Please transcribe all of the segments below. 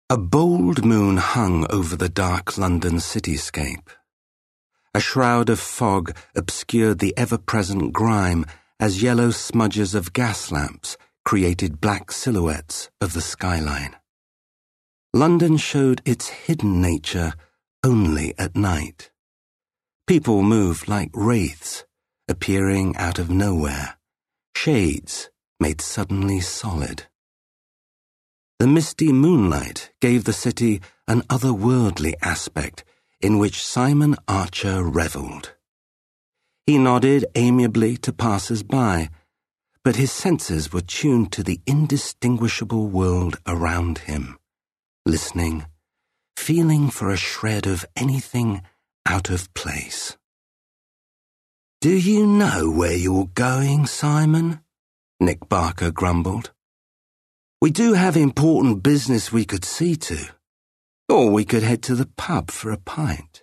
A bold moon hung over the dark London cityscape. A shroud of fog obscured the ever-present grime as yellow smudges of gas lamps created black silhouettes of the skyline. London showed its hidden nature only at night. People moved like wraiths, appearing out of nowhere, shades made suddenly solid. The misty moonlight gave the city an otherworldly aspect in which Simon Archer revelled. He nodded amiably to passers-by, but his senses were tuned to the indistinguishable world around him, listening, feeling for a shred of anything out of place. "Do you know where you're going, Simon?" Nick Barker grumbled. "We do have important business we could see to, or we could head to the pub for a pint."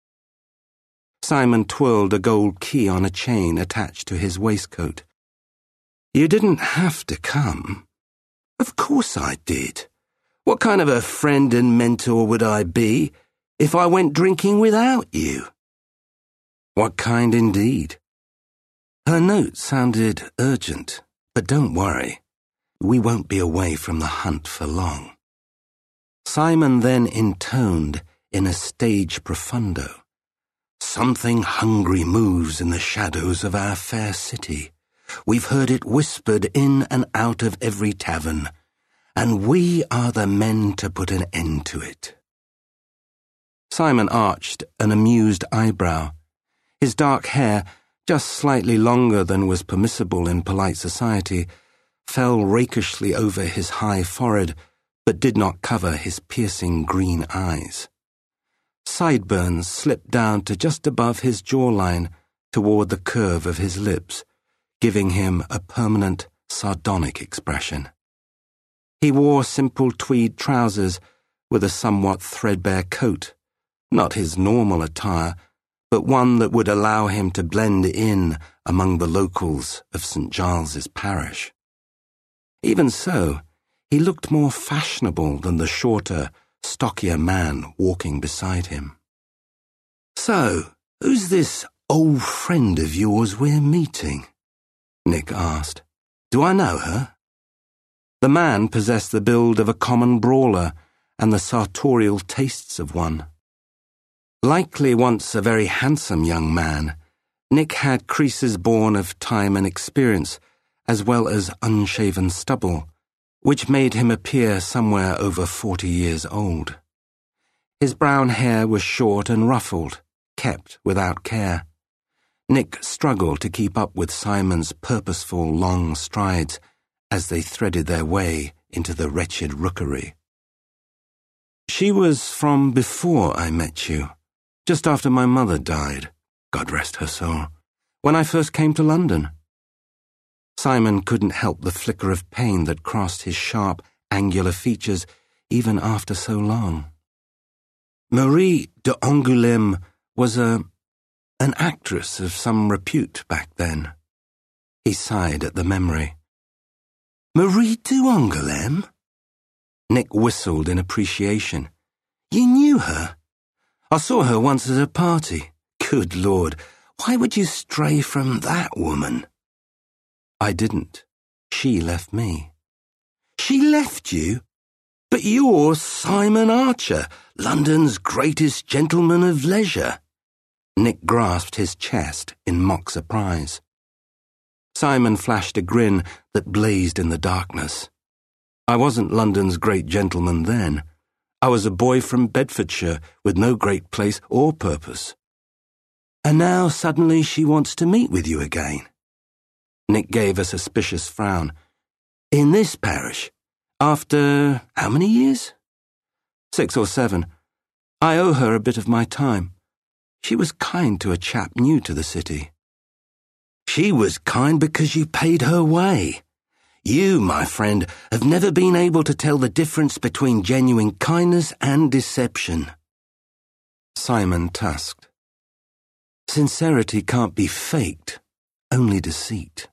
Simon twirled a gold key on a chain attached to his waistcoat. "You didn't have to come." "Of course I did. What kind of a friend and mentor would I be if I went drinking without you?" "What kind indeed?" Her note sounded urgent, but don't worry. We won't be away from the hunt for long. Simon then intoned in a stage profundo. "Something hungry moves in the shadows of our fair city. We've heard it whispered in and out of every tavern, and we are the men to put an end to it." Simon arched an amused eyebrow. His dark hair, just slightly longer than was permissible in polite society, fell rakishly over his high forehead, but did not cover his piercing green eyes. Sideburns slipped down to just above his jawline toward the curve of his lips, giving him a permanent, sardonic expression. He wore simple tweed trousers with a somewhat threadbare coat, not his normal attire, but one that would allow him to blend in among the locals of St. Giles's parish. Even so, he looked more fashionable than the shorter, stockier man walking beside him. "So, who's this old friend of yours we're meeting?" Nick asked. "Do I know her?" The man possessed the build of a common brawler and the sartorial tastes of one. Likely once a very handsome young man, Nick had creases born of time and experience, as well as unshaven stubble, which made him appear somewhere over 40 years old. His brown hair was short and ruffled, kept without care. Nick struggled to keep up with Simon's purposeful long strides as they threaded their way into the wretched rookery. "She was from before I met you, just after my mother died, God rest her soul, when I first came to London." Simon couldn't help the flicker of pain that crossed his sharp, angular features even after so long. Marie d'Angoulême was an actress of some repute back then. He sighed at the memory. "Marie d'Angoulême?" Nick whistled in appreciation. "You knew her? I saw her once at a party. Good Lord, why would you stray from that woman?" "I didn't. She left me." "She left you? But you're Simon Archer, London's greatest gentleman of leisure." Nick grasped his chest in mock surprise. Simon flashed a grin that blazed in the darkness. "I wasn't London's great gentleman then. I was a boy from Bedfordshire with no great place or purpose." "And now suddenly she wants to meet with you again?" Nick gave a suspicious frown. "In this parish? After how many years?" 6 or 7. I owe her a bit of my time. She was kind to a chap new to the city." "She was kind because you paid her way. You, my friend, have never been able to tell the difference between genuine kindness and deception." Simon tusked. "Sincerity can't be faked, only deceit."